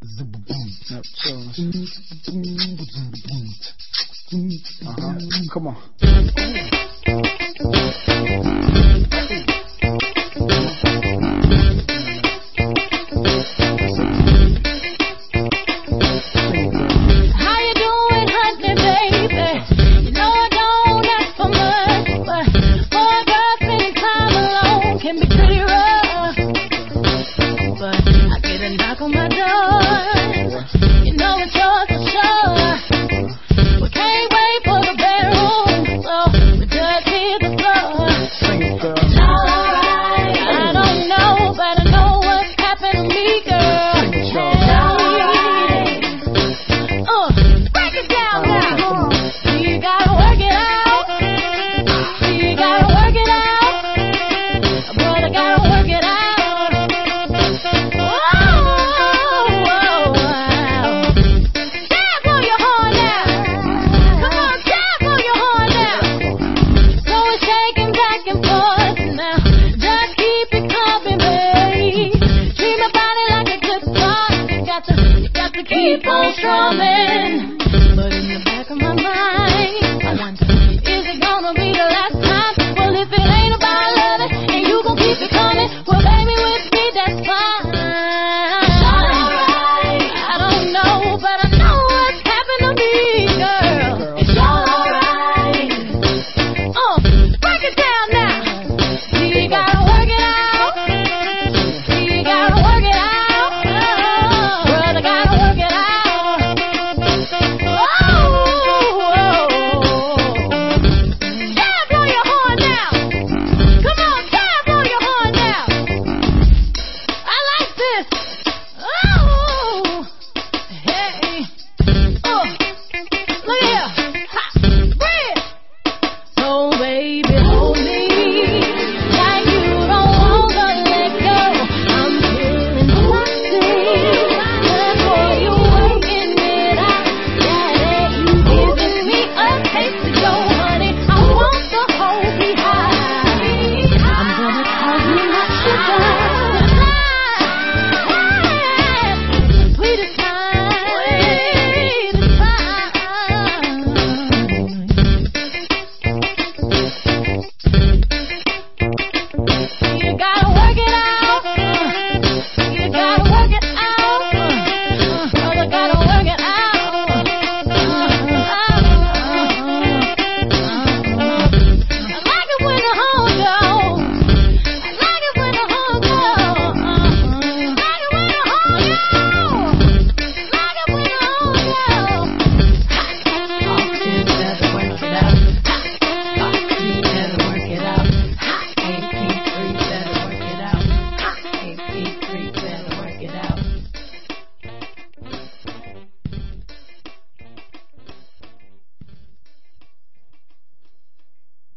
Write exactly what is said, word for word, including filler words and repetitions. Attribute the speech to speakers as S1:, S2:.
S1: Yep, uh-huh. Come on.
S2: On my door, you know it's yours for sure. We can't wait for the bedroom, so we just hit the floor.
S1: Sing it, girl.
S2: It's all alright. I don't know, but I know what's happened to me, girl.
S1: Sing it, y'all.
S2: It's alright. Uh, break it down now. You gotta work it out. You gotta work it out. Brother, gotta work it out. Keep on strumming.